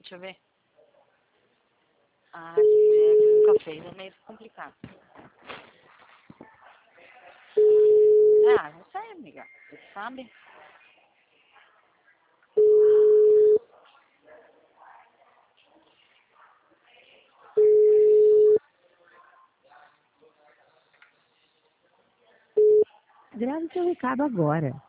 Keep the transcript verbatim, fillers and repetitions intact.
Deixa eu ver. Ah, essa mulher que nunca fez, é meio complicado. Ah, não sei, amiga. Você sabe? Grave seu recado agora.